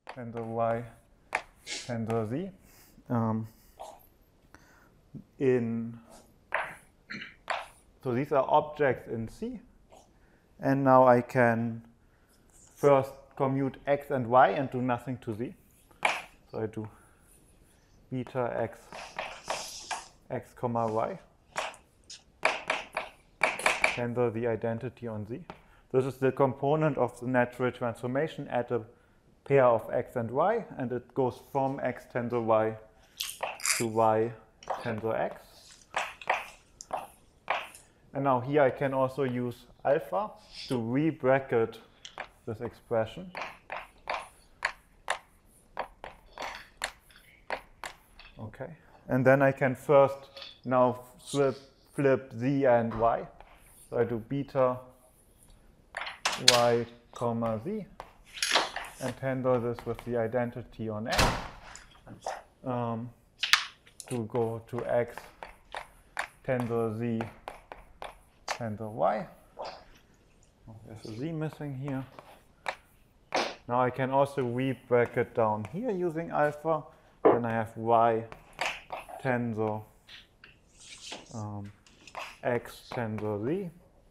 tensor y tensor z so these are objects in C, and now I can first commute x and y and do nothing to z. So I do beta x comma y tensor the identity on z. This is the component of the natural transformation at a pair of x and y, and it goes from x tensor y to y tensor x. And now here I can also use alpha to re-bracket this expression. Okay, and then I can first now flip z and y. So I do beta y comma z and tensor this with the identity on x to go to x tensor z tensor y. Oh, there's a z missing here. Now I can also re-bracket down here using alpha. Then I have y tensor x tensor z.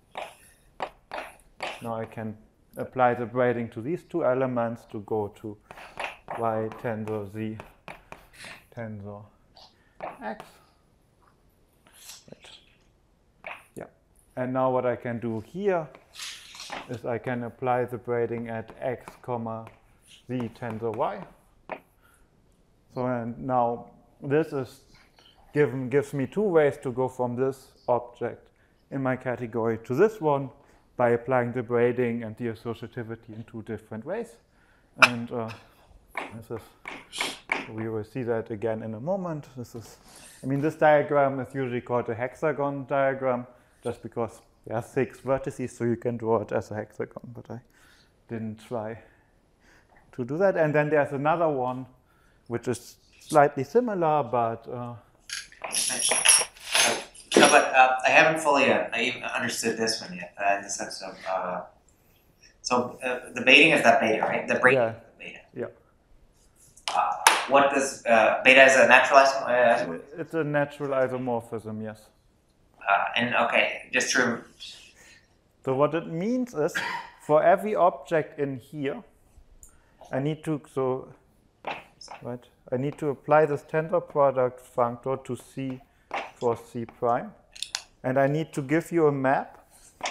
Now I can apply the braiding to these two elements to go to y tensor z tensor x. Right. Yeah. And now what I can do here is I can apply the braiding at x comma z tensor y. So and now this is gives me two ways to go from this object in my category to this one by applying the braiding and the associativity in two different ways. And we will see that again in a moment. This diagram is usually called a hexagon diagram just because there are 6 vertices, so you can draw it as a hexagon, but I didn't try to do that. And then there's another one which is slightly similar, but no, but I haven't fully understood this one yet, in the sense of, the baiting is that beta, right? The braiding is the beta. Yeah. What does, beta is a natural isomorphism? It's a natural isomorphism, yes. And okay, just to... So what it means is, for every object in here, I need to apply this tensor product functor to C for C prime. And I need to give you a map,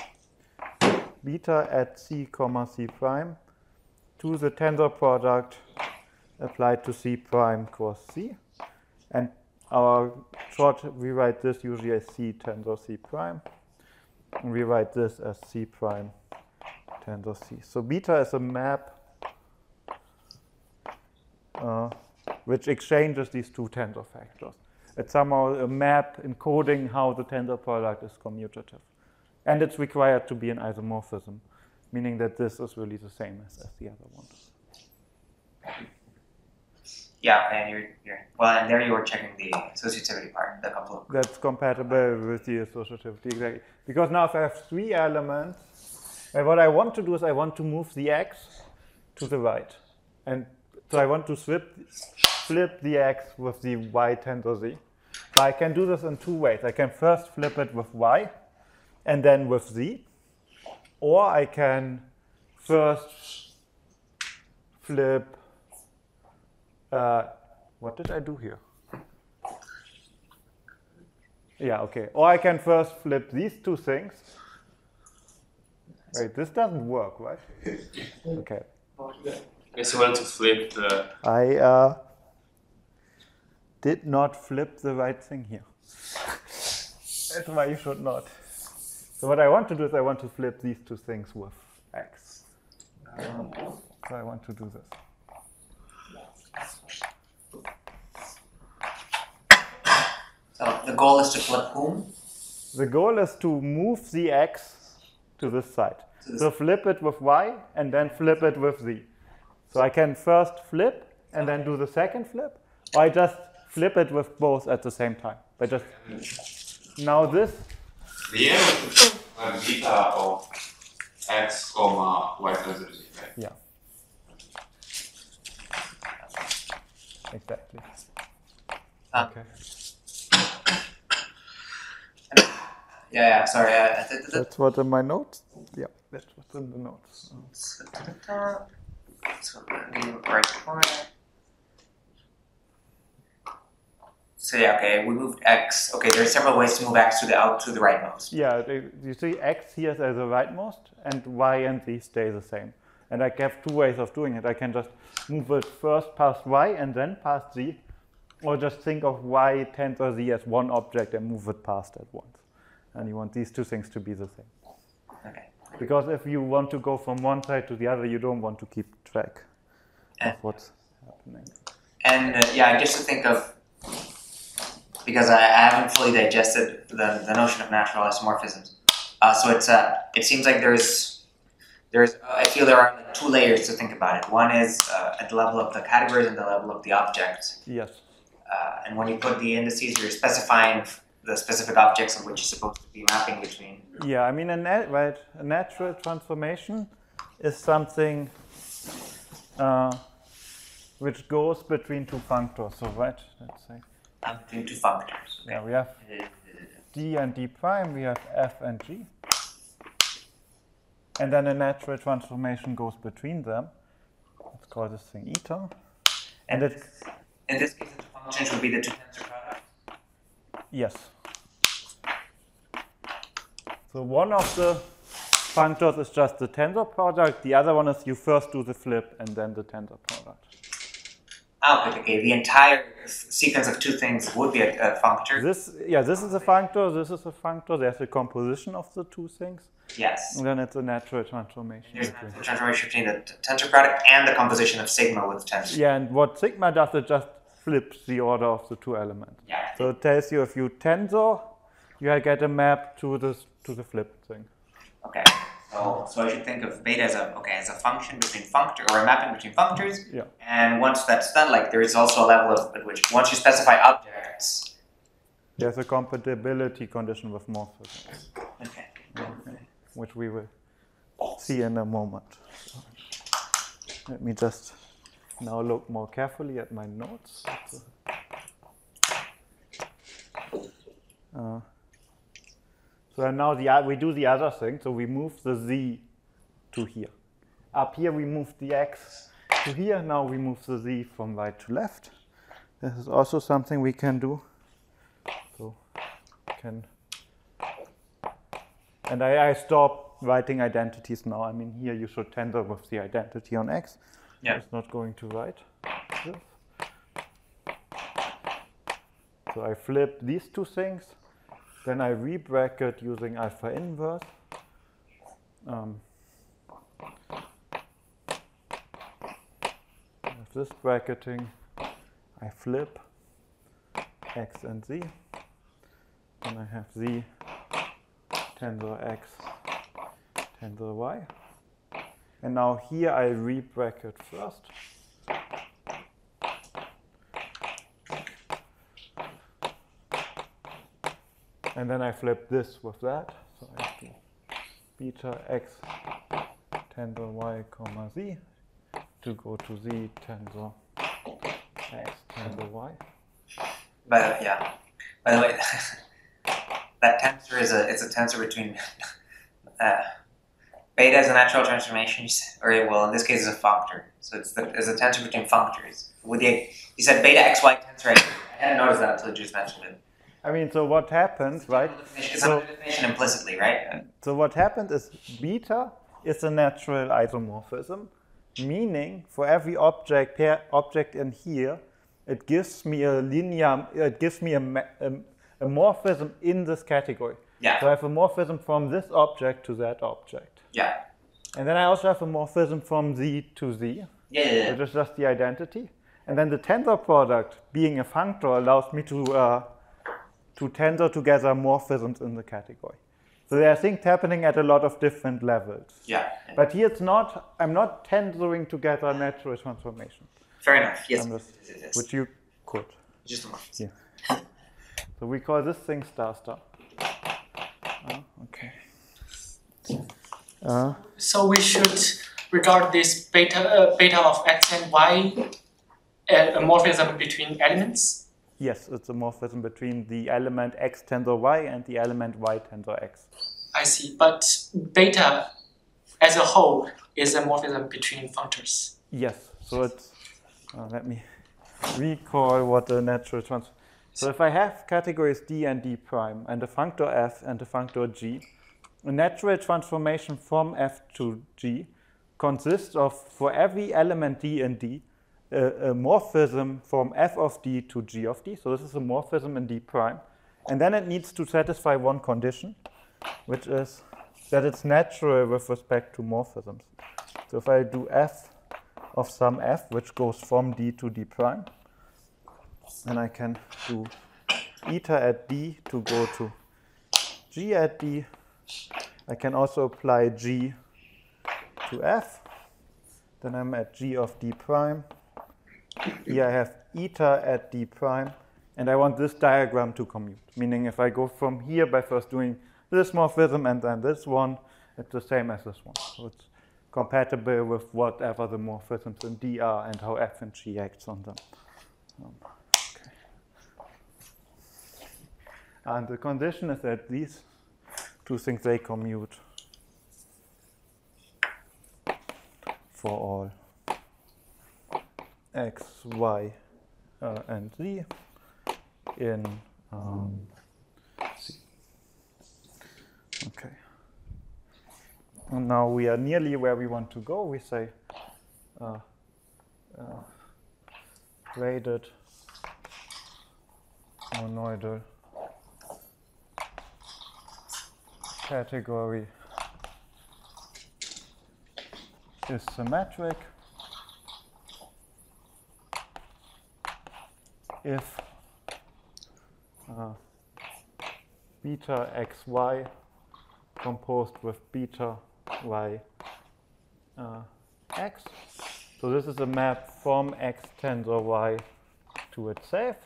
beta at C comma C prime, to the tensor product applied to C prime cross C. And we write this usually as C tensor C prime. And we write this as C prime tensor C. So beta is a map which exchanges these two tensor factors. It's somehow a map encoding how the tensor product is commutative. And it's required to be an isomorphism, meaning that this is really the same as the other one. Yeah, and and there you were checking the associativity part, the complement. That's compatible with the associativity, exactly. Because now if I have 3 elements, and what I want to do is I want to move the x to the right. And so I want to flip the x with the y tensor z. But I can do this in 2 ways. I can first flip it with y and then with z. Or I can first flip, what did I do here? Yeah, okay. Or I can first flip these 2 things. Wait, this doesn't work, right? Okay. Yes, you want to flip the... I did not flip the right thing here. That's why you should not. So what I want to do is I want to flip these 2 things with x. So I want to do this. So the goal is to flip whom? The goal is to move the x to this side. So flip it with y and then flip it with z. So I can first flip and then do the second flip, or I just flip it with both at the same time. But just now this. The end of beta of x comma y tensor z, right? Yeah. Exactly. Okay. Okay. Yeah, sorry. That's what in my notes. Yeah, that's what's in the notes. So right corner. So yeah, okay, we moved x. Okay, there are several ways to move x to the rightmost. Yeah, you see x here as the rightmost, and y and z stay the same. And I have two ways of doing it. I can just move it first past y and then past z, or just think of y tensor z as one object and move it past at once. And you want these two things to be the same. Okay. Because if you want to go from one side to the other, you don't want to keep track of what's happening. And yeah, just to think of, because I haven't fully digested the notion of natural isomorphisms. So it seems like I feel there are like two layers to think about it. One is at the level of the categories and the level of the objects. Yes. And when you put the indices, you're specifying the specific objects of which you're supposed to be mapping between. Yeah, I mean, a natural transformation is something which goes between two functors. So, right, let's say. Between two functors. Okay. Yeah, we have d and d prime, we have f and g. And then a natural transformation goes between them. Let's call this thing eta. And in this case, the two functions would be the two tensor products? Yes. So one of the functors is just the tensor product. The other one is you first do the flip and then the tensor product. Okay. The entire sequence of two things would be a functor. This is a functor. This is a functor. There's a composition of the two things. Yes. And then it's a natural transformation. There's a natural transformation between the tensor product and the composition of sigma with tensor. Yeah, and what sigma does, it just flips the order of the two elements. Yeah. So it tells you if you tensor, you get a map to the flip thing. Okay. So I should think of beta as a function between functor, or a mapping between functors. Yeah. And once that's done, like there is also a level at which once you specify objects. There's a compatibility condition with morphisms. Okay. Which we will see in a moment. So let me just now look more carefully at my notes. So now we do the other thing. So we move the z to here. Up here we move the x to here. Now we move the z from right to left. This is also something we can do. So and I stop writing identities now. I mean, here you should tensor with the identity on x. Yeah. It's not going to write this. So I flip these two things. Then I rebracket using alpha inverse. With this bracketing, I flip x and z. Then I have z tensor x tensor y. And now here I rebracket first. And then I flip this with that. So I have to beta x tensor y comma z to go to z tensor x tensor y. But yeah. By the way, that tensor it's a tensor between beta is a natural transformation, or well, in this case, it's a functor. So it's a tensor between functors. You said beta xy tensor. I hadn't noticed that until you just mentioned it. I mean, so what happens, right? It's under definition implicitly, right? So what happens is beta is a natural isomorphism, meaning for every object in here, it gives me a linear, it gives me a morphism in this category. Yeah. So I have a morphism from this object to that object. Yeah. And then I also have a morphism from z to z, Yeah. which is just the identity. And then the tensor product, being a functor, allows me to tensor together morphisms in the category. So there are things happening at a lot of different levels. Yeah. But here I'm not tensoring together natural transformation. Fair enough. Yes. Which you could. Just a moment. Yeah. So we call this thing star star. Okay. So we should regard this beta of x and y a morphism between elements? Yes, it's a morphism between the element x tensor y and the element y tensor x. I see. But beta as a whole is a morphism between functors. Yes, so it's, let me recall what the natural transform. So if I have categories d and d prime and a functor f and a functor g, a natural transformation from f to g consists of, for every element d and d, a morphism from f of d to g of d. So this is a morphism in d prime. And then it needs to satisfy one condition, which is that it's natural with respect to morphisms. So if I do f of some f, which goes from d to d prime, and I can do eta at d to go to g at d. I can also apply g to f. Then I'm at g of d prime. Here I have eta at d prime. And I want this diagram to commute, meaning if I go from here by first doing this morphism and then this one, it's the same as this one. So it's compatible with whatever the morphisms in D are and how f and g acts on them. Okay. And the condition is that these two things, they commute for all x, y, and z in C. Okay. And now we are nearly where we want to go. We say graded monoidal category is symmetric if beta xy composed with beta y x. So this is a map from x tensor y to itself.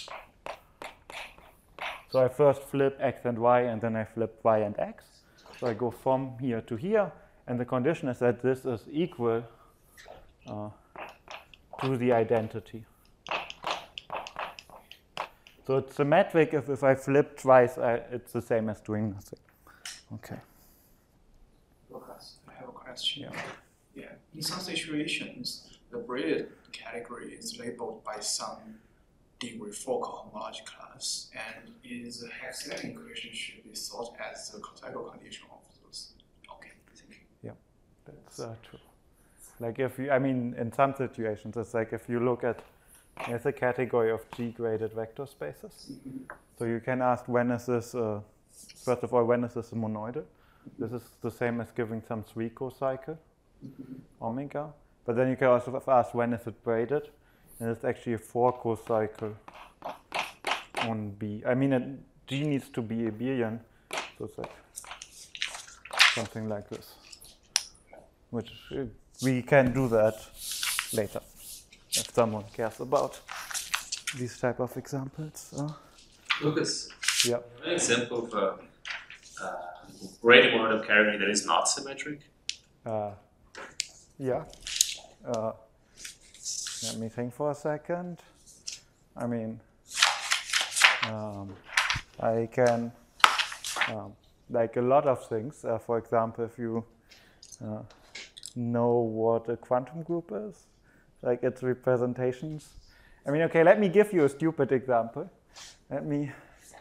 So I first flip x and y, and then I flip y and x. So I go from here to here, and the condition is that this is equal to the identity. So it's symmetric if I flip twice, it's the same as doing nothing. Okay. Lucas, I have a question. Yeah. Yeah. In some situations, the braided category is labeled by some degree focal homology class, and is a hexagon equation should be thought as the Kosato condition of those. Okay, thank you. Yeah, that's true. Like if you, I mean, in some situations, it's like if you look at, there's a category of G-graded vector spaces. So you can ask, when is this, first of all, when is this a monoidal? This is the same as giving some 3 cocycle omega. But then you can also ask, when is it braided? And it's actually a 4 cocycle on B. I mean, G needs to be abelian, so it's like something like this. Which we can do that later, if someone cares about these type of examples. Lucas, Yeah. an example of a graded monoidal category that is not symmetric? Yeah. Let me think for a second. I mean, I can, like a lot of things. For example, if you know what a quantum group is, like its representations. I mean, okay, let me give you a stupid example. Let me,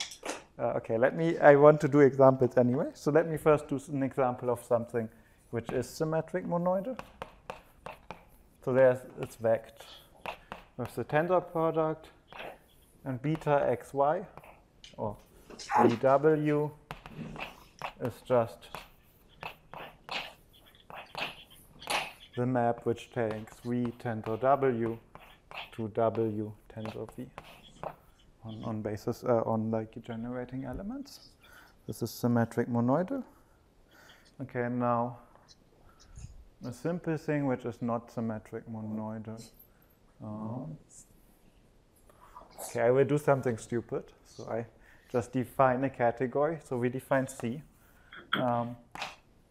I want to do examples anyway. So let me first do an example of something which is symmetric monoidal. So it's vect with the tensor product and beta xy, or BW is just the map which takes V tensor W to W tensor V on basis on like generating elements. This is symmetric monoidal. Okay, and now a simple thing which is not symmetric monoidal. Okay, I will do something stupid. So I just define a category. So we define C.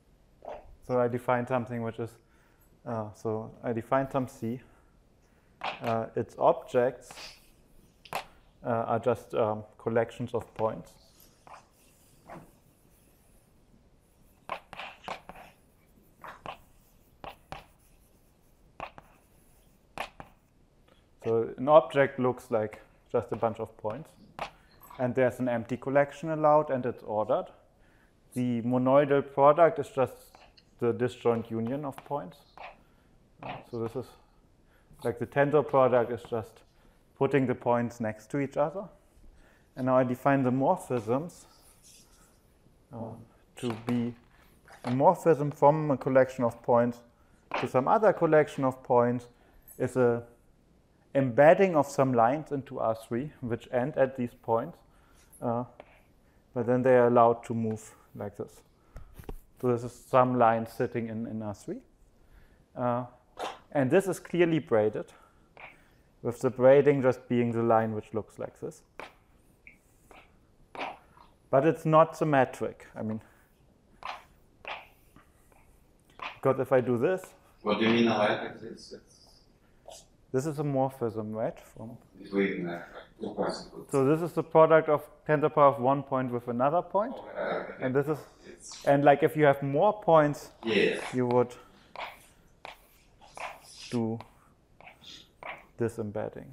So I define something which is, so I define some C. its objects are just collections of points. So an object looks like just a bunch of points. And there's an empty collection allowed, and it's ordered. The monoidal product is just the disjoint union of points. So this is like the tensor product is just putting the points next to each other. And now I define the morphisms to be a morphism from a collection of points to some other collection of points is a embedding of some lines into R3 which end at these points, but then they are allowed to move like this. So this is some line sitting in R3. And this is clearly braided, with the braiding just being the line which looks like this. But it's not symmetric. I mean, because if I do this. What do you mean a line like this? This is a morphism, right? From between 2 points. So this is the product of tensor power of 1 point with another point. Okay. And this is, and like if you have more points, you would do this embedding.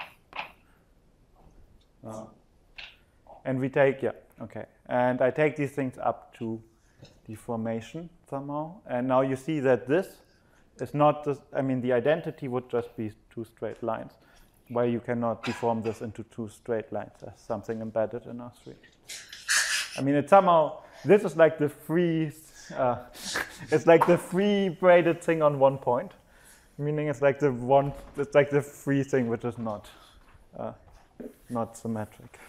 And we take, and I take these things up to deformation somehow. And now you see that this is not, the identity would just be 2 straight lines, where you cannot deform this into 2 straight lines as something embedded in R3. I mean, it's somehow, this is like the free, it's like the free braided thing on 1 point, meaning it's like the free thing which is not symmetric.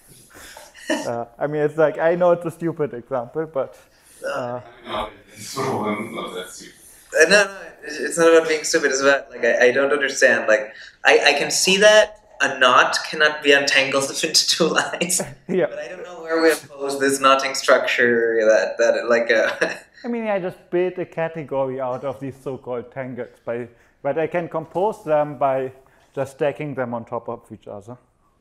It's like, I know it's a stupid example, but. No, that's stupid. No, it's not about being stupid. It's about, like, I don't understand. Like, I can see that a knot cannot be untangled into 2 lines. Yeah. But I don't know where we oppose this knotting structure that like a... I just built a category out of these so-called tangles, but I can compose them by just stacking them on top of each other.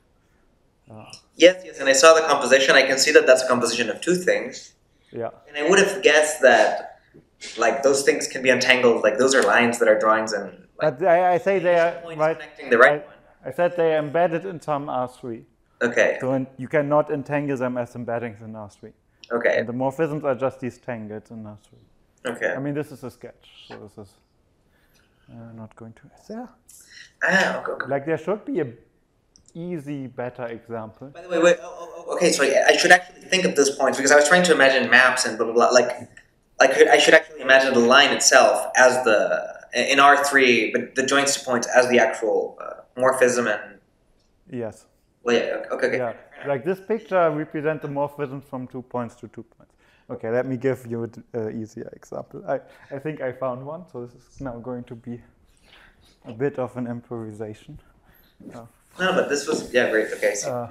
Yes, and I saw the composition. I can see that that's a composition of 2 things. Yeah. And I would have guessed that, like, those things can be untangled. Like, those are lines that are drawings and. Like, but I say they are right. Connecting the right one. I said they are embedded in some R3. Okay. So you cannot entangle them as embeddings in R3. Okay. And the morphisms are just these tangles in R3. Okay. This is a sketch, so this is not going to. Is there? Okay. Like there should be a easy, better example. By the way, okay, sorry. I should actually think of those points because I was trying to imagine maps and blah blah blah. I should actually imagine the line itself as in R3, but the joints to points as the actual morphism and. Yes. Well, yeah. Okay. Yeah. Like this picture represents the morphism from 2 points to 2 points. Okay, let me give you an easier example. I think I found one, so this is now going to be a bit of an improvisation. No, but this was great. Okay. So.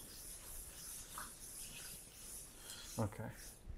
Okay.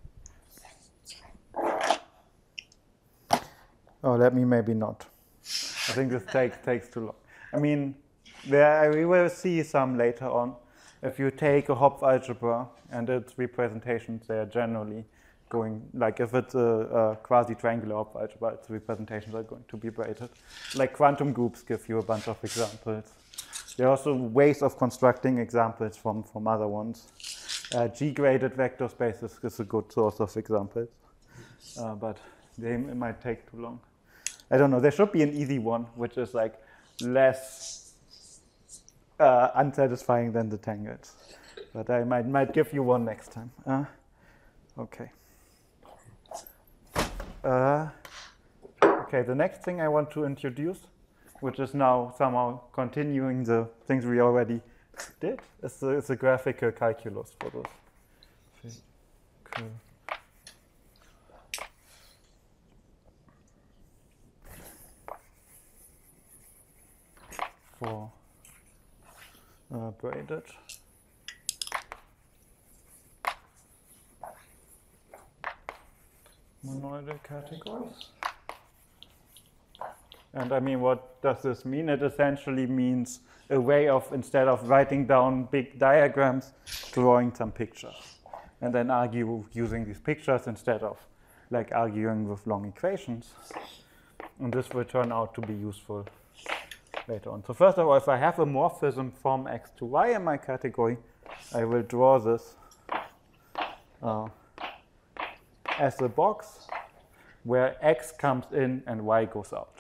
Oh, let me maybe not. I think this takes too long. We will see some later on. If you take a Hopf algebra and its representations, they are generally going, like if it's a quasi-triangular Hopf algebra, its representations are going to be braided. Like quantum groups give you a bunch of examples. There are also ways of constructing examples from other ones. G-graded vector spaces is a good source of examples, but it might take too long. I don't know. There should be an easy one, which is like less unsatisfying than the tangles. But I might give you one next time. Okay. Okay, the next thing I want to introduce, which is now somehow continuing the things we already did, is the graphical calculus for those. For braided. Monoidal categories. And I mean, what does this mean? It essentially means a way of, instead of writing down big diagrams, drawing some pictures. And then argue using these pictures instead of like arguing with long equations. And this will turn out to be useful later on. So first of all, if I have a morphism from x to y in my category, I will draw this as a box where x comes in and y goes out.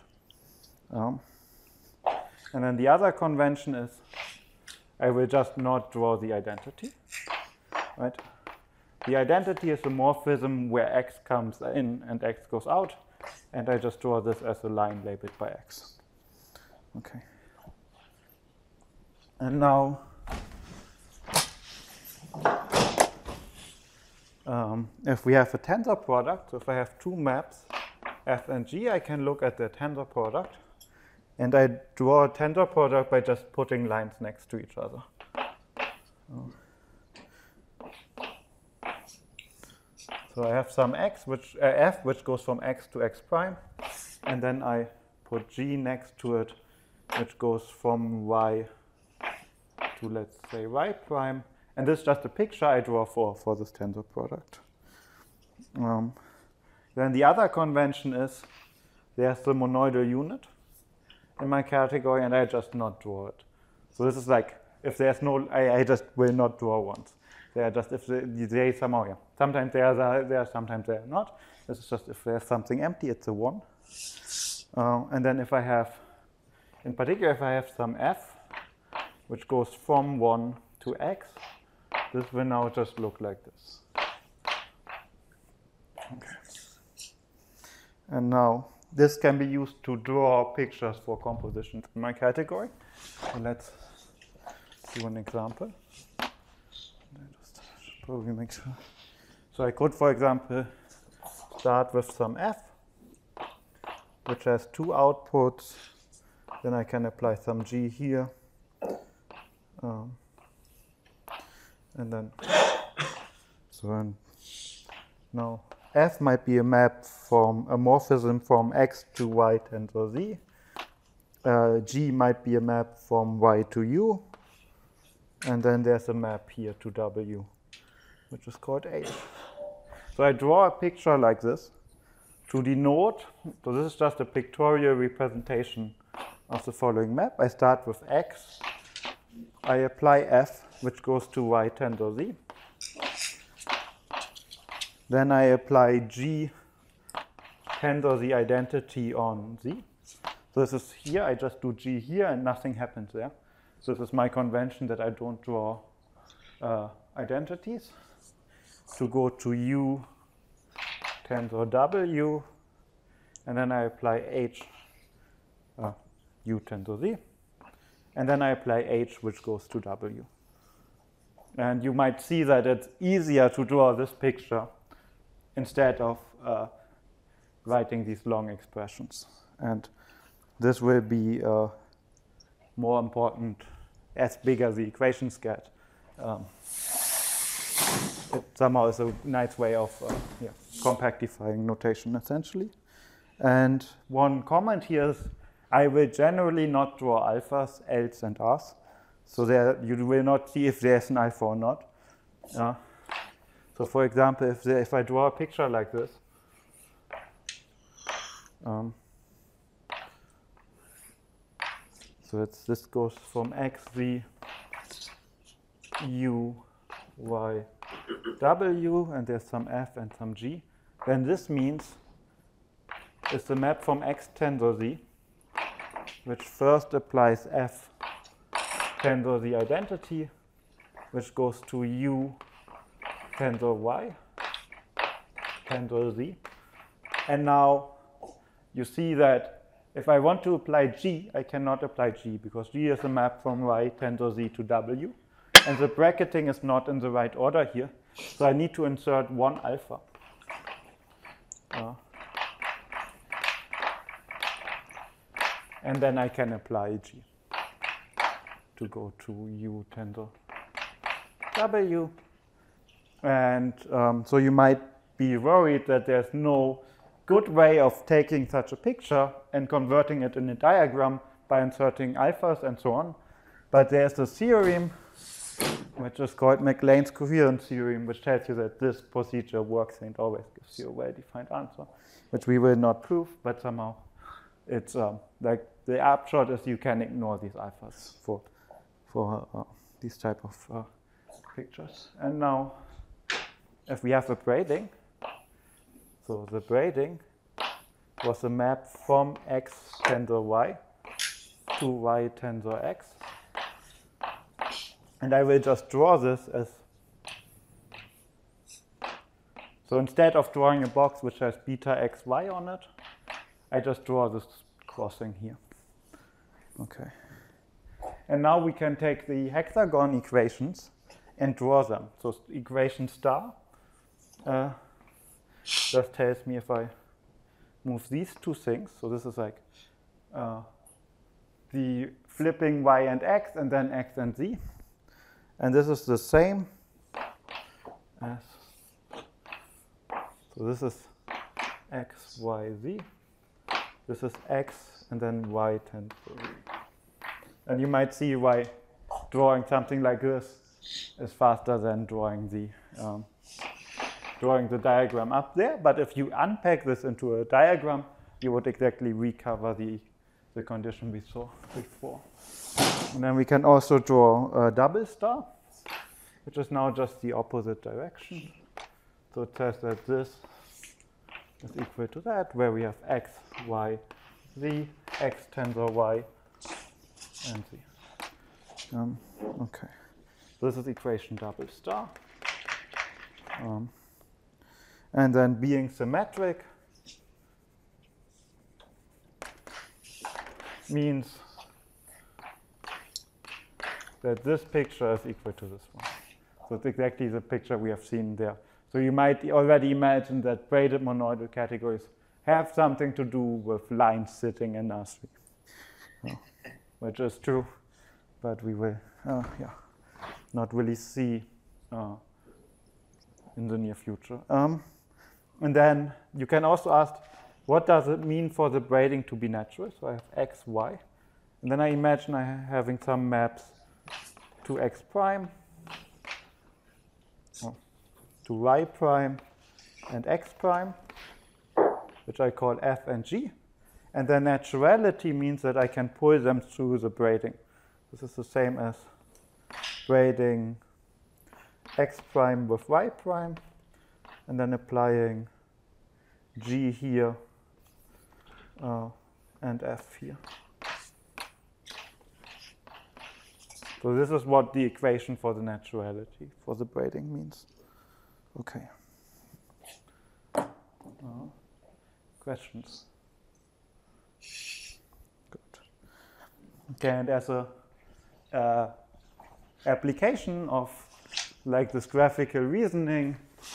And then the other convention is I will just not draw the identity, right? The identity is a morphism where x comes in and x goes out, and I just draw this as a line labeled by x. Okay. And now if we have a tensor product, so if I have two maps, f and g, I can look at the tensor product. And I draw a tensor product by just putting lines next to each other. So I have some x, which f, which goes from x to x prime, and then I put g next to it, which goes from y to, let's say, y prime. And this is just a picture I draw for this tensor product. Then the other convention is there's the monoidal unit in my category, and I just not draw it. So this is like, if there's no, I just will not draw ones. They are just, if they somehow, yeah. Sometimes they are there, sometimes they are not. This is just if there's something empty, it's a 1. And then if I have, in particular, if I have some f, which goes from 1 to x, this will now just look like this. Okay. And now, this can be used to draw pictures for compositions in my category. So let's do an example. I just should probably make sure. So I could, for example, start with some f, which has two outputs. Then I can apply some g here. And then, so now f might be a map from a morphism from x to y tensor z. G might be a map from y to u. And then there's a map here to w, which is called h. So I draw a picture like this to denote, so this is just a pictorial representation of the following map. I start with x. I apply f, which goes to y tensor z. Then I apply g tensor the identity on z. So this is here, I just do g here and nothing happens there. So this is my convention that I don't draw identities. To go to u tensor w, and then I apply h u tensor z. And then I apply h, which goes to w. And you might see that it's easier to draw this picture instead of writing these long expressions. And this will be more important as bigger the equations get. It somehow is a nice way of compactifying notation, essentially. And one comment here is I will generally not draw alphas, L's, and R's. So there you will not see if there's an alpha or not. So for example, if I draw a picture like this, so this goes from x, z, u, y, w, and there's some f and some g. Then this means it's a map from x tensor z, which first applies f tensor the identity, which goes to u tensor y tensor z. And now you see that if I want to apply g, I cannot apply g, because g is a map from y tensor z to w. And the bracketing is not in the right order here. So I need to insert one alpha. And then I can apply g to go to u tensor w. And so you might be worried that there's no good way of taking such a picture and converting it in a diagram by inserting alphas and so on. But there's a theorem which is called McLean's coherence theorem, which tells you that this procedure works and always gives you a well-defined answer, which we will not prove, but somehow it's like the upshot is you can ignore these alphas for these type of pictures. And now, if we have a braiding, so the braiding was a map from X tensor Y to Y tensor X. And I will just draw this as, so instead of drawing a box which has beta xy on it, I just draw this crossing here. Okay. And now we can take the hexagon equations and draw them. So equation star just tells me if I move these two things, so this is like the flipping y and x and then x and z. And this is the same as, so this is x, y, z. This is x and then y tensor z. And you might see why drawing something like this is faster than drawing the diagram up there. But if you unpack this into a diagram, you would exactly recover the condition we saw before. And then we can also draw a double star, which is now just the opposite direction. So it says that this is equal to that, where we have x, y, z, x tensor y, and z. Okay. This is equation double star. And then being symmetric means that this picture is equal to this one. So it's exactly the picture we have seen there. So you might already imagine that braided monoidal categories have something to do with lines sitting in R3, which is true, but we will not really see in the near future. And then you can also ask, what does it mean for the braiding to be natural? So I have x, y. And then I imagine I'm having some maps to x prime, to y prime, and x prime, which I call f and g. And then naturality means that I can pull them through the braiding. This is the same as braiding x prime with y prime, and then applying g here and f here. So this is what the equation for the naturality for the braiding means. Okay. Questions? Good. Okay, and as a application of like this graphical reasoning,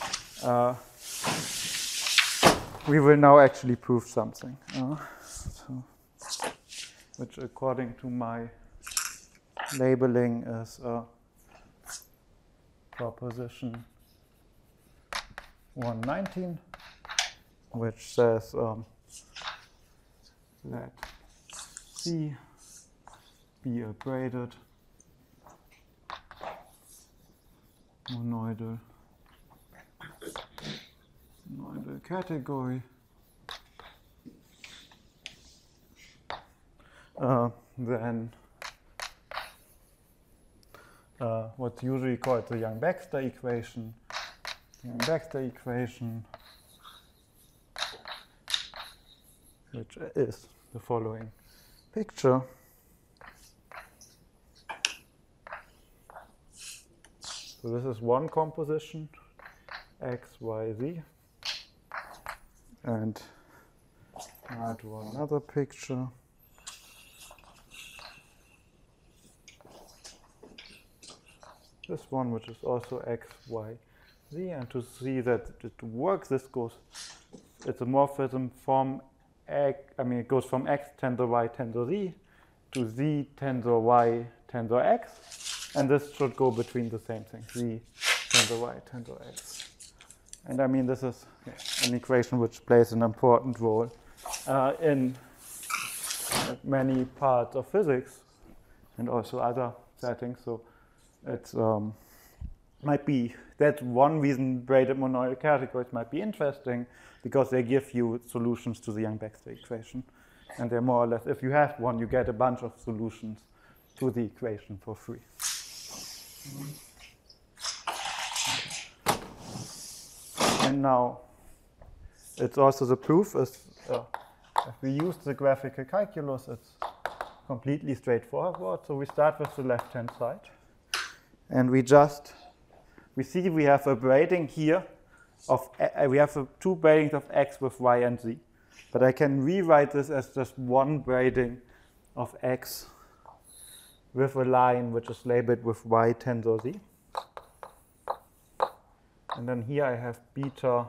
we will now actually prove something, which according to my labeling is proposition 119, which says let C be a braided monoidal category. Then what's usually called the Yang-Baxter equation. Yang-Baxter equation, which is the following picture. So this is one composition, x, y, z. And I draw another picture. This one, which is also x, y, z. And to see that it works, it's a morphism from it goes from x tensor y tensor z to z tensor y tensor x. And this should go between the same thing, z tensor y tensor x. And I mean, this is an equation which plays an important role in many parts of physics and also other settings. So it's might be that's one reason braided monoidal categories might be interesting, because they give you solutions to the Yang-Baxter equation. And they're more or less, if you have one, you get a bunch of solutions to the equation for free. And now, it's also the proof is, if we use the graphical calculus, it's completely straightforward. So we start with the left-hand side. And we see we have a braiding here of, we have two braidings of x with y and z. But I can rewrite this as just one braiding of x with a line which is labeled with y tensor z. And then here I have beta,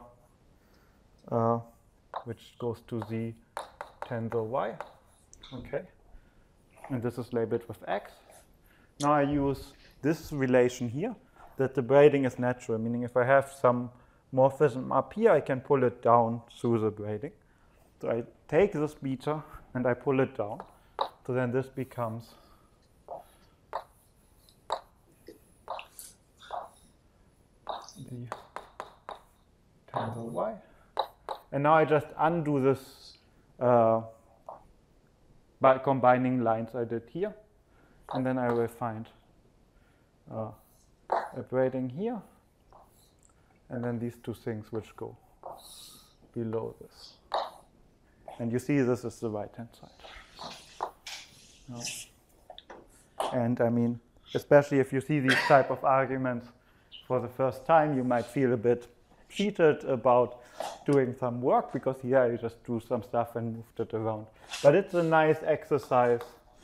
which goes to z tensor y. Okay. And this is labeled with x. Now I use this relation here, that the braiding is natural, meaning if I have some morphism up here, I can pull it down through the braiding. So I take this beta and I pull it down. So then this becomes the tensor y. And now I just undo this by combining lines I did here. And then I will find a braiding here. And then these two things which go below this. And you see this is the right-hand side. And I mean, especially if you see these type of arguments for the first time, you might feel a bit cheated about doing some work, because here you just drew some stuff and moved it around. But it's a nice exercise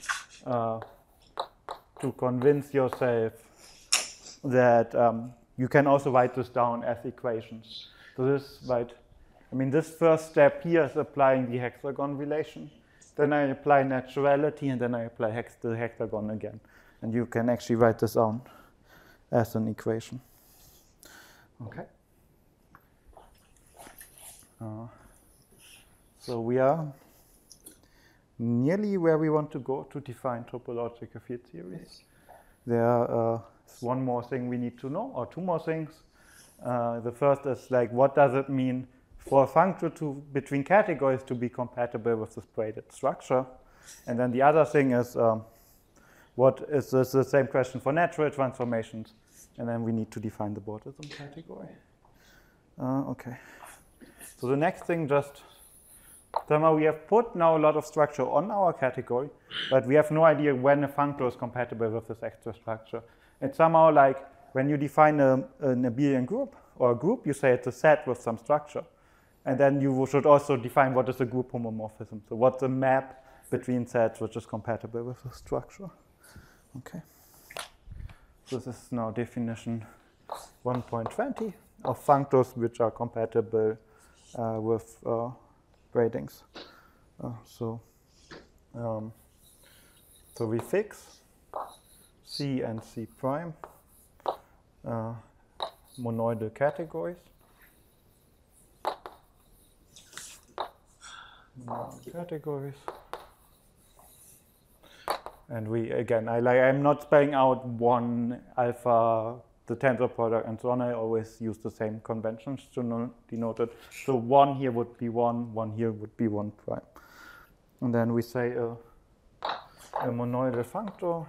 to convince yourself that you can also write this down as equations. So this, right, I mean, this first step here is applying the hexagon relation. Then I apply naturality, and then I apply the hexagon again. And you can actually write this down as an equation. Okay. So we are nearly where we want to go to define topological field theories. There is one more thing we need to know, or two more things. The first is like, what does it mean for a functor between categories to be compatible with this braided structure? And then the other thing is, what is this the same question for natural transformations? And then we need to define the Bordism category. Okay. So the next thing, just somehow we have put now a lot of structure on our category, but we have no idea when a functor is compatible with this extra structure. It's somehow like when you define an abelian group or a group, you say it's a set with some structure. And then you should also define what is a group homomorphism. So what's a map between sets which is compatible with the structure. Okay. So this is now definition 1.20 of functors which are compatible with braidings. So we fix C and C prime monoidal categories. And we, again, I'm not spelling out one alpha, the tensor product, and so on. I always use the same conventions to denote it. So 1 here would be 1, 1 here would be 1 prime. And then we say a monoidal functor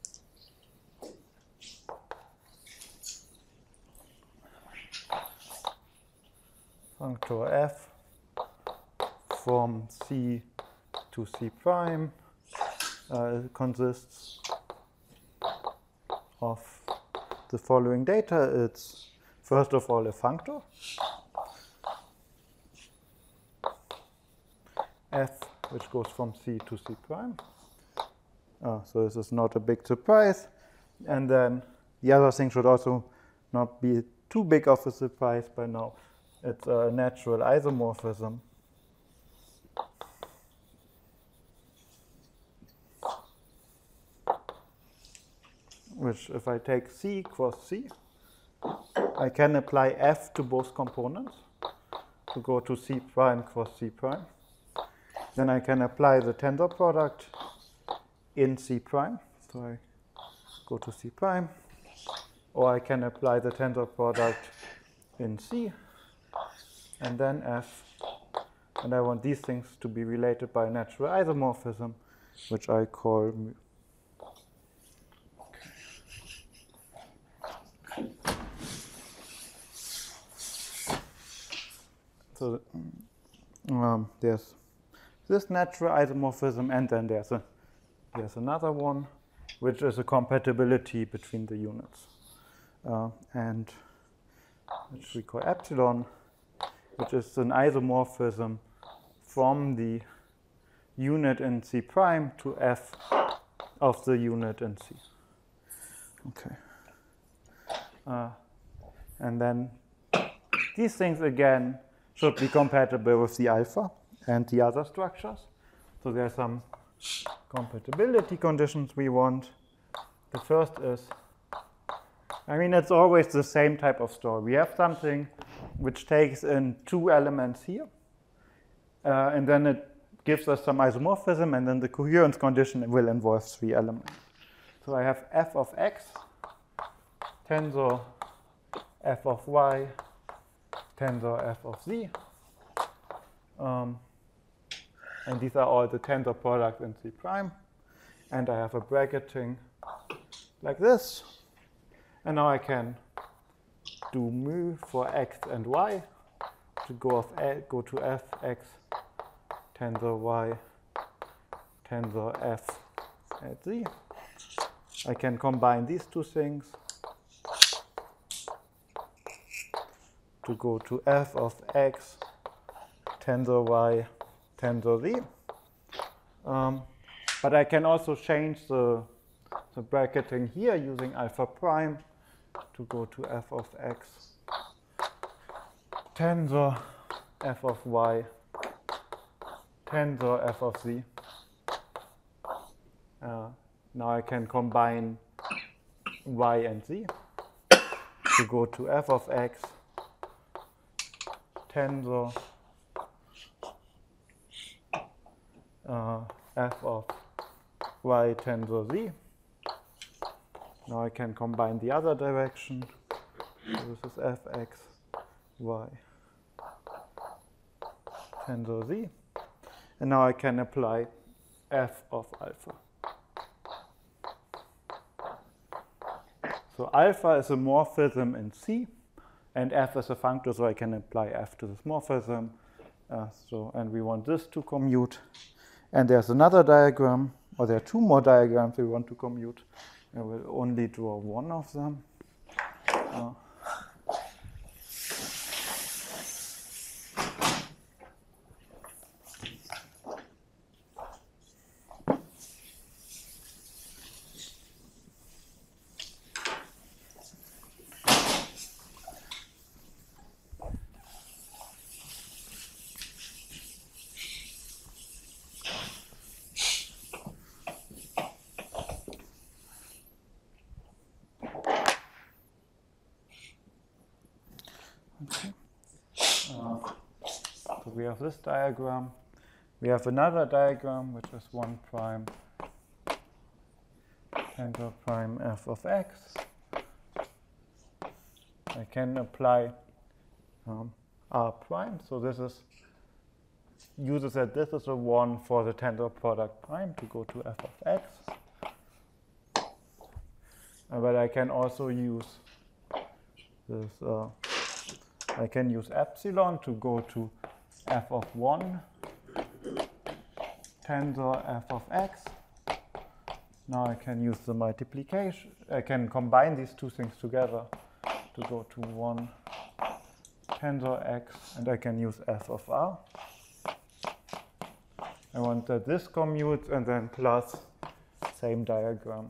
f from C to C prime consists of the following data. It's first of all a functor f, which goes from C to C prime. So this is not a big surprise. And then the other thing should also not be too big of a surprise by now. It's a natural isomorphism which, if I take C cross C, I can apply f to both components to go to C prime cross C prime. Then I can apply the tensor product in C prime. So I go to C prime. Or I can apply the tensor product in C and then f. And I want these things to be related by a natural isomorphism, which I call mu. So there's this natural isomorphism, and then there's another one, which is a compatibility between the units, and which we call epsilon, which is an isomorphism from the unit in C prime to f of the unit in C. Okay. And then these things again should be compatible with the alpha and the other structures. So there are some compatibility conditions we want. The first is, I mean, it's always the same type of story. We have something which takes in 2 elements here, and then it gives us some isomorphism, and then the coherence condition will involve 3 elements. So I have f of x, tensor f of y, tensor f of z. And these are all the tensor products in C prime. And I have a bracketing like this. And now I can do mu for x and y to go to f x tensor y tensor f at z. I can combine these 2 things to go to f of x tensor y tensor z. But I can also change the bracketing here using alpha prime to go to f of x tensor f of y tensor f of z. Now I can combine y and z to go to f of x tensor f of y tensor z. Now I can combine the other direction. So this is fx y tensor z. And now I can apply f of alpha. So alpha is a morphism in C, and f is a functor, so I can apply f to this morphism. And we want this to commute. And there's another diagram, or there are 2 more diagrams we want to commute. I will only draw one of them. So we have this diagram. We have another diagram, which is 1 prime tensor prime f of x. I can apply r prime. So this is uses that this is a 1 for the tensor product prime to go to f of x. But I can also use this. I can use epsilon to go to f of 1 tensor f of x. Now I can use the multiplication. I can combine these 2 things together to go to 1 tensor x, and I can use f of r. I want that this commutes, and then plus same diagram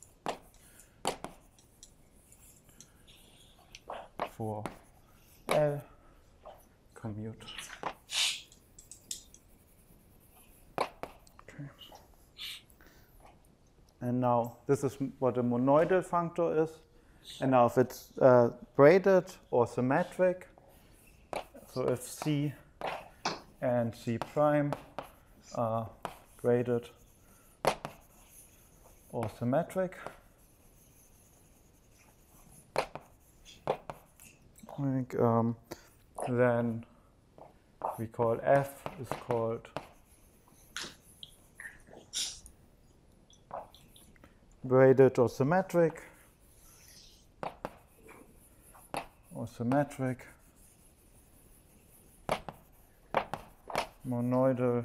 for L commute. Okay. And now this is what a monoidal functor is. And now if it's braided or symmetric, so if C and C prime are braided or symmetric, then we call F is called braided or symmetric, monoidal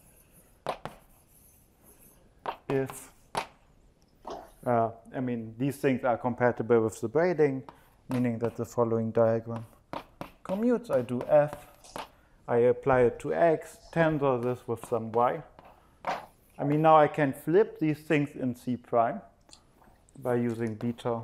if I mean these things are compatible with the braiding, meaning that the following diagram commutes. I do F, I apply it to X, tensor this with some Y. I mean now I can flip these things in C prime by using beta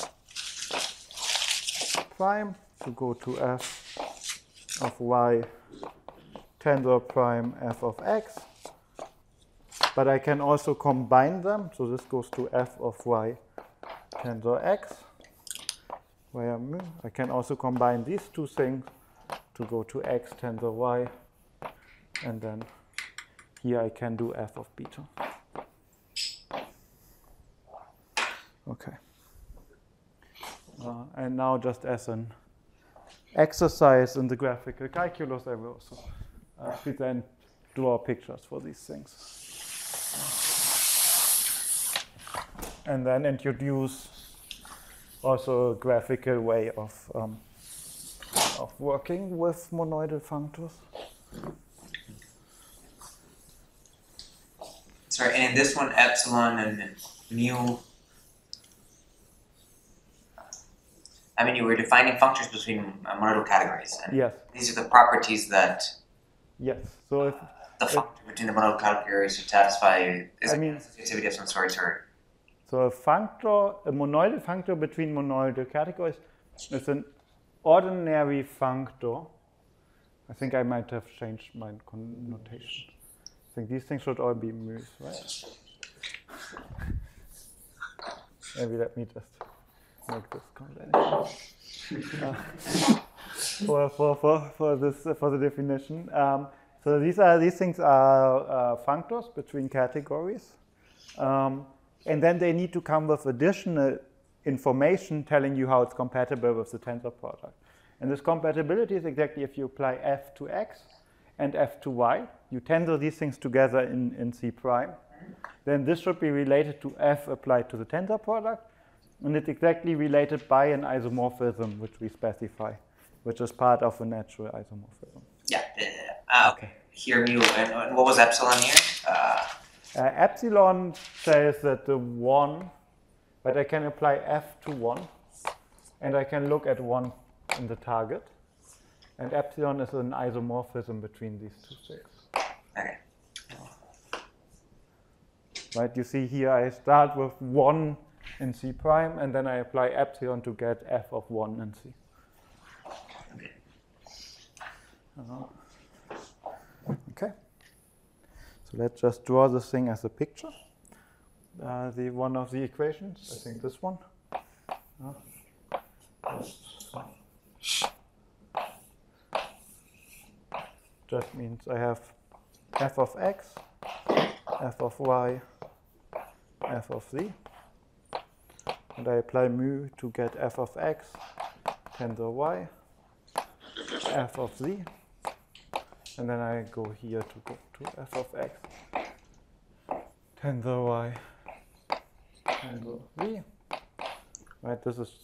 prime to go to F of Y tensor prime F of X. But I can also combine them, so this goes to F of Y tensor X, where I can also combine these two things to go to X tensor Y, and then here I can do F of beta. Okay. And now just as an exercise in the graphical calculus, I will also present draw pictures for these things. And then introduce also a graphical way of working with monoidal functors. Sorry, and in this one, epsilon and mu. I mean, you were defining functors between monoidal categories, and yes. These are the properties that yes. So if the functor between the monoidal categories should satisfy is associativity of some sort, or so a monoidal functor between monoidal categories is an ordinary functor. I think I might have changed my connotation. I think these things should all be mu's, right? Maybe let me just make this convention for the definition. So these things are functors between categories, and then they need to come with additional information telling you how it's compatible with the tensor product. And this compatibility is exactly if you apply F to X and F to Y, you tensor these things together in C prime, then this should be related to F applied to the tensor product, and it's exactly related by an isomorphism which we specify, which is part of a natural isomorphism. Yeah. Okay. Here mu, and what was epsilon here? Epsilon says that the 1, but I can apply F to 1, and I can look at 1 in the target. And epsilon is an isomorphism between these two things. Okay. Right, you see here I start with 1 in C prime, and then I apply epsilon to get F of 1 in C. Okay. So let's just draw this thing as a picture. The one of the equations, I think this one. Just means I have F of X, F of Y, F of Z. And I apply mu to get F of X, tensor Y, F of Z. And then I go here to go to F of X, tensor Y, tensor Z. Right, this is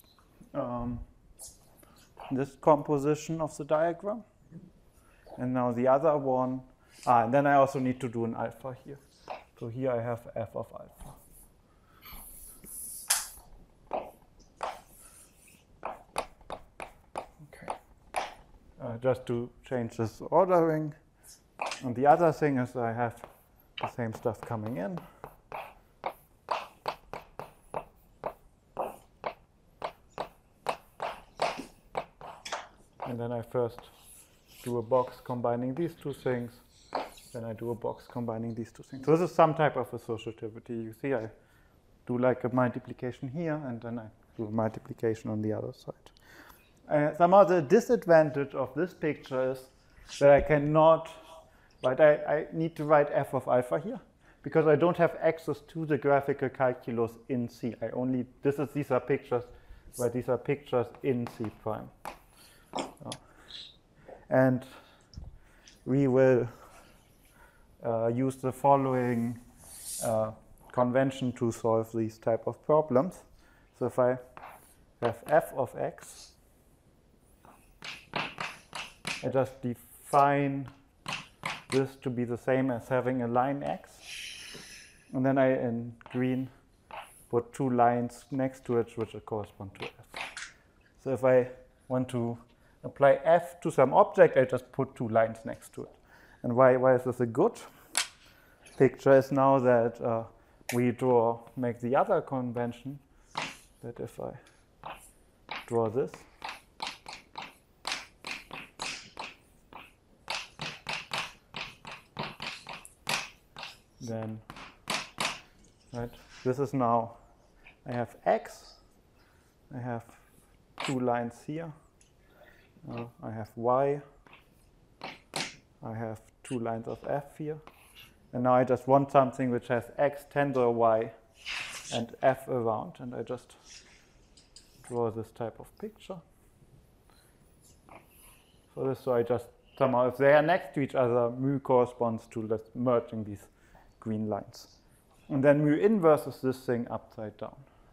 this composition of the diagram. And now the other one, and then I also need to do an alpha here. So here I have F of alpha. Just to change this ordering. And the other thing is I have the same stuff coming in. And then I first do a box combining these two things. Then I do a box combining these two things. So this is some type of associativity. You see I do like a multiplication here, and then I do multiplication on the other side. Somehow the disadvantage of this picture is that I cannot, right, I need to write f of alpha here, because I don't have access to the graphical calculus in C. These are pictures, right, these are pictures in C prime. And we will use the following convention to solve these type of problems. So if I have f of x, I just define this to be the same as having a line x. And then I, in green, put 2 lines next to it which correspond to f. So if I want to apply f to some object, I just put 2 lines next to it. And why is this a good picture is now that we make the other convention, that if I draw this, then, right, this is now, I have x, I have 2 lines here, I have y, I have 2 lines of f here, and now I just want something which has x tensor y and f around, and I just draw this type of picture. So I just somehow, if they are next to each other, mu corresponds to just merging these green lines. And then mu inverses this thing upside down.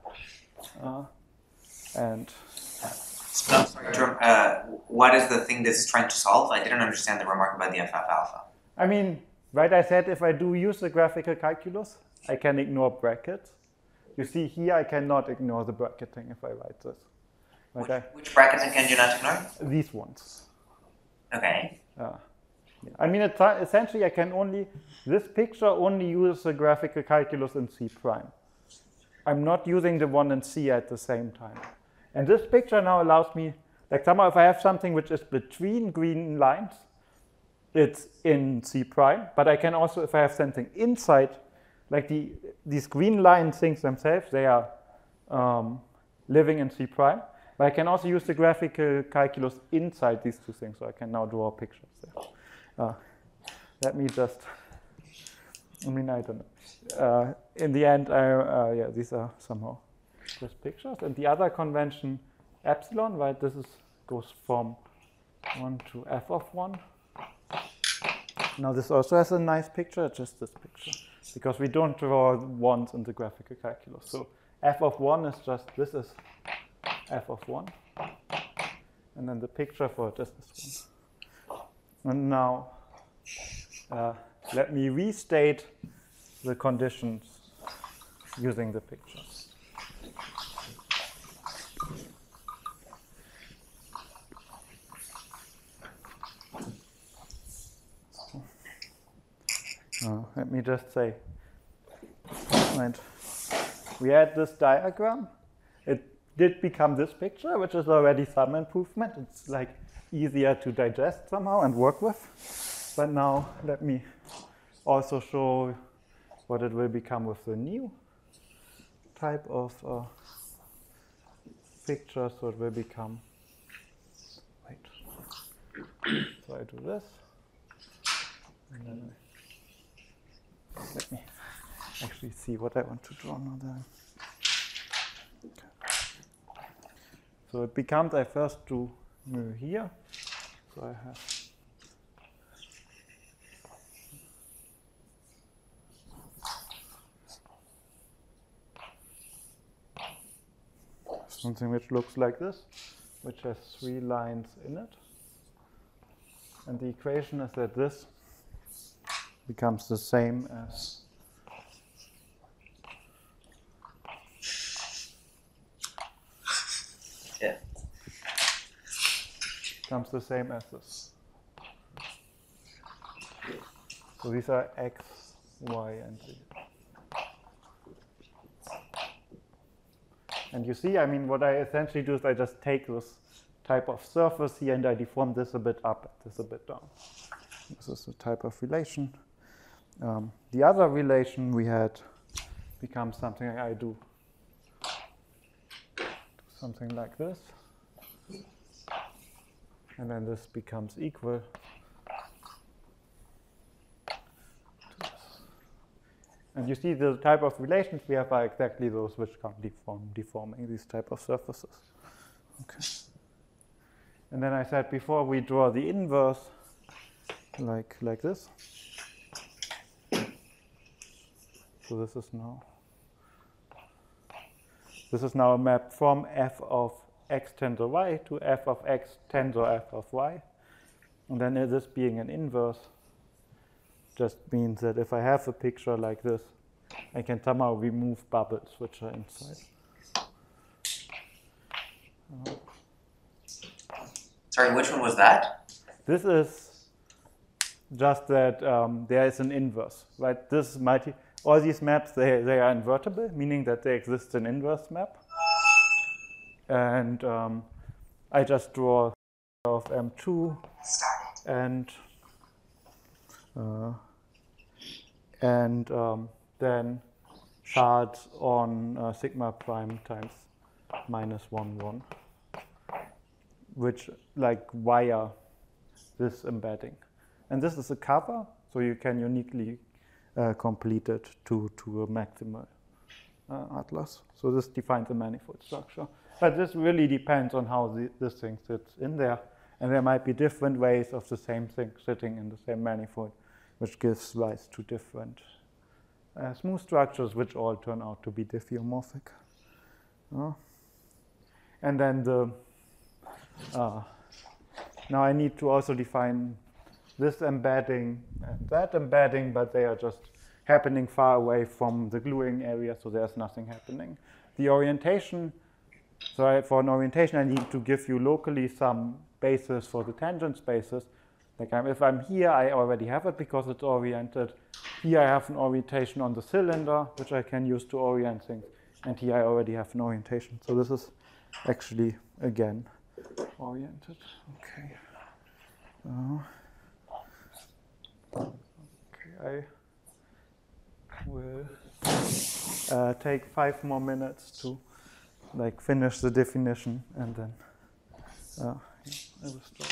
Sorry, Jerome, what is the thing that's trying to solve? I didn't understand the remark about the f of alpha. I mean, right, I said if I do use the graphical calculus, I can ignore brackets. You see here, I cannot ignore the bracketing if I write this. Right, which bracketing can you not ignore? These ones. Okay. I mean, essentially, I can only, this picture only uses the graphical calculus in C prime. I'm not using the one in C at the same time. And this picture now allows me, like somehow if I have something which is between green lines, it's in C prime, but I can also, if I have something inside, like these green line things themselves, they are living in C prime, but I can also use the graphical calculus inside these two things, so I can now draw pictures there. Let me just, I mean, I don't know. In the end, yeah, these are somehow just pictures. And the other convention, epsilon, right, goes from 1 to f of 1. Now this also has a nice picture, just this picture, because we don't draw ones in the graphical calculus. So f of 1 is just, this is f of 1. And then the picture for it is this one. And now, let me restate the conditions using the picture. Let me just say, right, we had this diagram. It did become this picture, which is already some improvement. It's like easier to digest somehow and work with. But now let me also show what it will become with the new type of picture. So it will become, wait, so I do this, and then let me actually see what I want to draw now then. Okay. So it becomes, I first do mu here, so I have something which looks like this, which has 3 lines in it. And the equation is that this becomes the same as becomes the same as this. So these are x, y, and z. And you see, I mean, what I essentially do is I just take this type of surface here and I deform this a bit up, this a bit down. This is the type of relation. The other relation we had becomes something I do something like this. And then this becomes equal to this. And you see the type of relations we have are exactly those which come deforming these type of surfaces. Okay. And then I said before we draw the inverse like this. So this is now a map from f of x tensor y to f of x tensor f of y. And then this being an inverse just means that if I have a picture like this, I can somehow remove bubbles which are inside. Sorry, which one was that? This is just that there is an inverse, right? This all these maps, they are invertible, meaning that they exist in inverse map. And I just draw of M2 and then shards on sigma prime times -1, 1, which like wire this embedding. And this is a cover, so you can uniquely complete it to a maximal atlas. So this defines a manifold structure. But this really depends on how this thing sits in there. And there might be different ways of the same thing sitting in the same manifold, which gives rise to different smooth structures, which all turn out to be diffeomorphic. And then now I need to also define this embedding and that embedding, but they are just happening far away from the gluing area, so there's nothing happening. The orientation, so for an orientation I need to give you locally some basis for the tangent spaces. Like if I'm here, I already have it because it's oriented. Here I have an orientation on the cylinder, which I can use to orient things. And here I already have an orientation. So this is actually, again, oriented. Okay. Okay, I will take 5 more minutes to finish the definition, and then I will stop.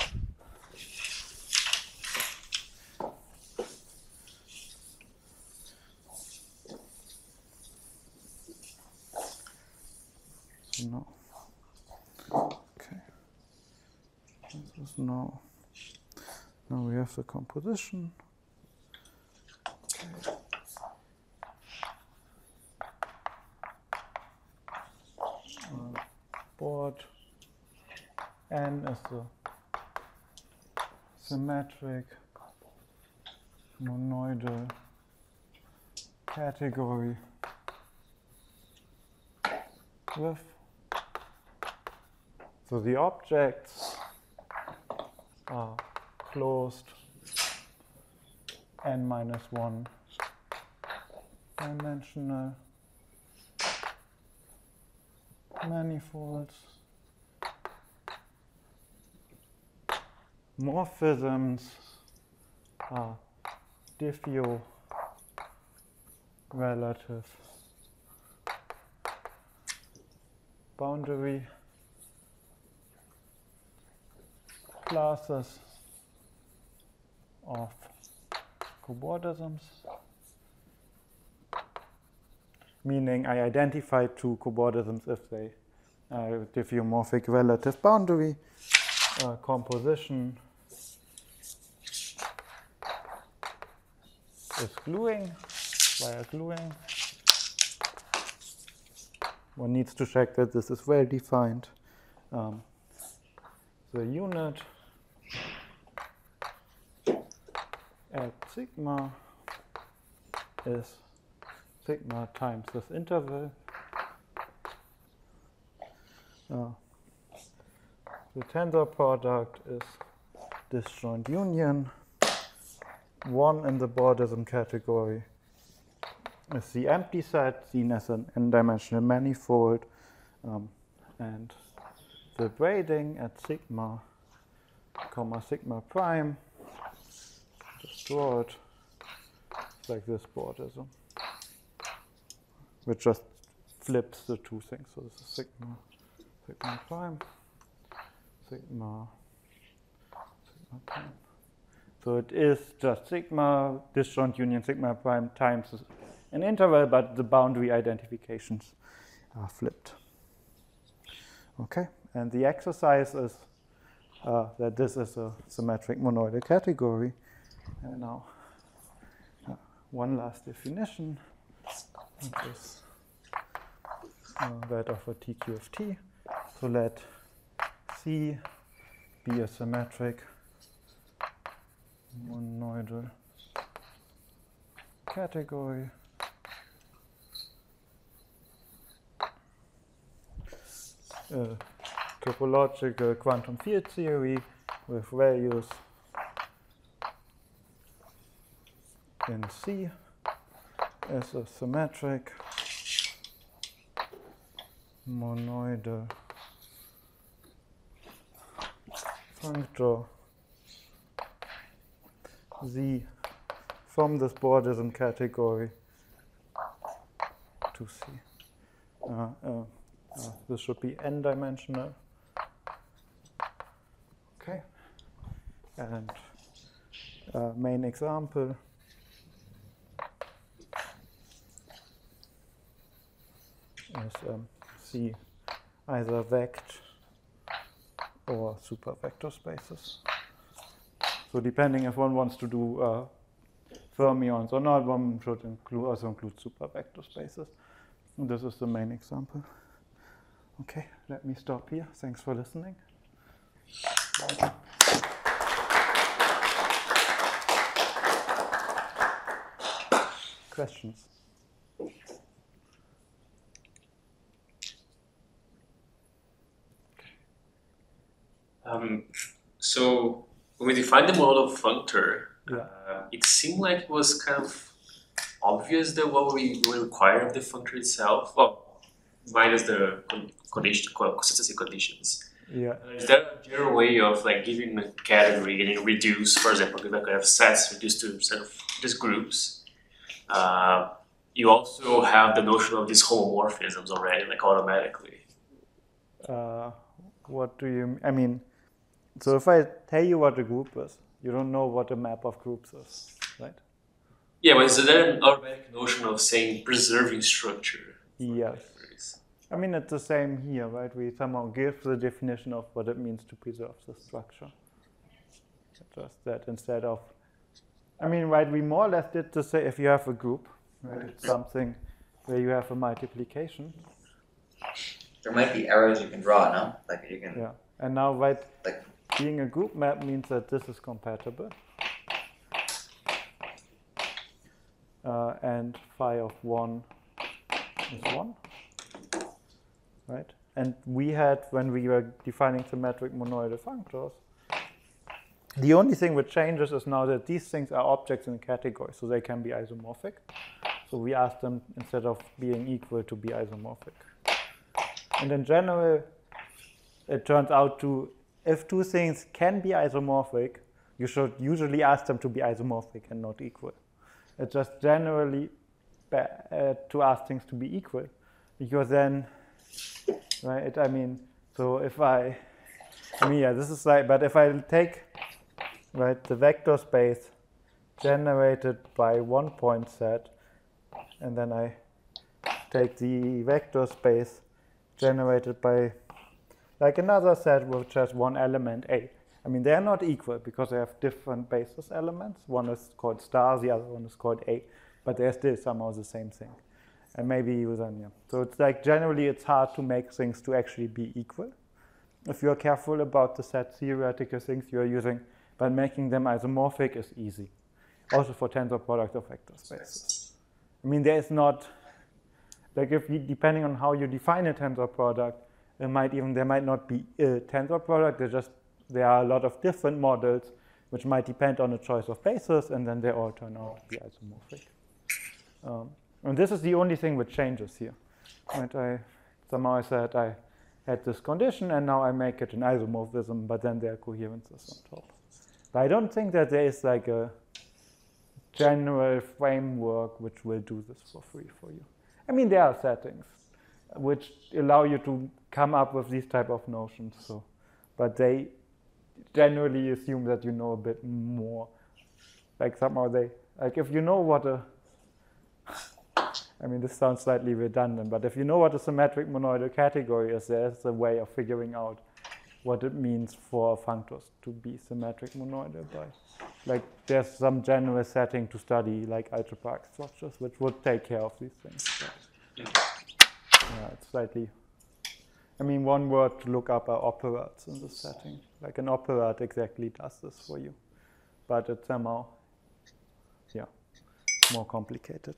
No. Okay. This is now. Now we have the composition. Okay. Board N is the symmetric monoidal category with. So the objects are closed n-1 dimensional manifolds. Morphisms are diffeorelative boundary classes of cobordisms, meaning I identify 2 cobordisms if they are a diffeomorphic relative boundary. Composition is gluing, via gluing. One needs to check that this is well defined. The unit at sigma is sigma times this interval. The tensor product is disjoint union. 1 in the Bordism category is the empty set seen as an n-dimensional manifold, and the braiding at sigma, comma sigma prime, just draw it like this Bordism, which just flips the 2 things. So this is sigma sigma prime, sigma prime. So it is just sigma disjoint union sigma prime times an interval, but the boundary identifications are flipped. Okay, and the exercise is that this is a symmetric monoidal category. And now one last definition, which is that of a TQ of T. So let C be a symmetric monoidal category topological quantum field theory with values in C as a symmetric monoidal functor Z from this Bordism category to C. This should be n-dimensional. Okay. And main example is C either vect or supervector spaces. So depending if one wants to do fermions or not, one should also include supervector spaces. And this is the main example. Okay, let me stop here. Thanks for listening. Questions? So when we defined the model of functor, Yeah. it seemed like it was kind of obvious that what we require of the functor itself, well, minus the consistency conditions. Yeah. Is there a general way of like giving a category and then reduce, for example, if I could have sets reduced to set of these groups? You also have the notion of these homomorphisms already, like automatically. What do you? I mean, so if I tell you what a group is, you don't know what a map of groups is, right? Yeah, but is there an automatic notion of saying preserving structure? Yes. I mean, it's the same here, right? We somehow give the definition of what it means to preserve the structure. Just that instead of, I mean, right, we more or less did to say if you have a group, right, it's something where you have a multiplication. There might be errors you can draw, no? Like you can. Yeah. And now, right, Like- being a group map means that this is compatible. And phi of 1 is 1. Right? And we had, when we were defining symmetric monoidal functors, the only thing which changes is now that these things are objects in a category, so they can be isomorphic. So we asked them, instead of being equal, to be isomorphic. And in general, it turns out to, if two things can be isomorphic, you should usually ask them to be isomorphic and not equal. It's just generally bad to ask things to be equal, because then, right, I mean, so if I mean, yeah, this is like, but if I take, right, the vector space generated by one point set, and then I take the vector space generated by like another set which has one element A. I mean, they are not equal because they have different basis elements. One is called star, the other one is called A, but they're still somehow the same thing. And maybe you then, yeah. So it's like generally it's hard to make things to actually be equal. If you're careful about the set theoretical things you're using, but making them isomorphic is easy. Also for tensor product of vector spaces. I mean, there is not, like if you, depending on how you define a tensor product, there might not be a tensor product, there are a lot of different models which might depend on a choice of basis, and then they all turn out to be isomorphic. And this is the only thing which changes here. Right? Somehow I said I had this condition, and now I make it an isomorphism, but then there are coherences on top. But I don't think that there is like a general framework which will do this for free for you. I mean, there are settings. which allow you to come up with these type of notions. So, but they generally assume that you know a bit more. Like somehow they, like if you know what a, I mean this sounds slightly redundant, but if you know what a symmetric monoidal category is, there's a way of figuring out what it means for functors to be symmetric monoidal by, like there's some general setting to study like algebraic structures which would take care of these things. But, yeah, it's slightly, I mean one word to look up are operads in this setting. Like an operad exactly does this for you, but it's somehow, yeah, more complicated.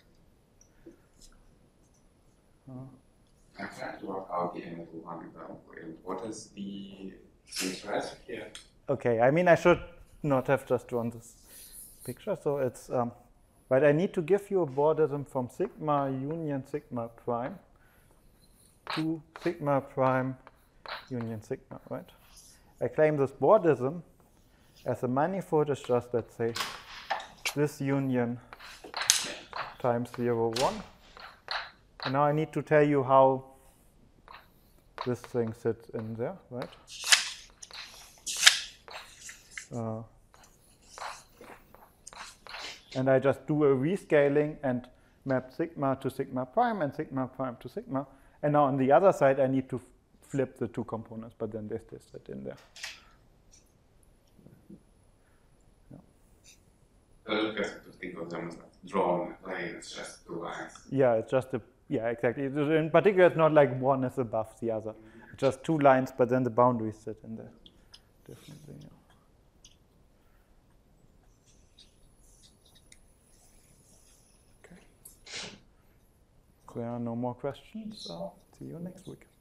I'm trying to work out the N1. What is the interest here? Okay, I mean I should not have just drawn this picture, so it's, but I need to give you a Bordism from sigma union sigma prime to sigma prime union sigma, right? I claim this Bordism as a manifold is just, let's say, this union times 0, 1. And now I need to tell you how this thing sits in there, right? And I just do a rescaling and map sigma to sigma prime and sigma prime to sigma. And now on the other side, I need to flip the two components, but then they still sit in there. I look at to think of them as like drawn lines, just two lines. Yeah, it's just a, yeah, exactly. In particular, it's not like one is above the other. It's just two lines, but then the boundaries sit in there differently. Yeah. Okay. If there are no more questions, I'll see you next week.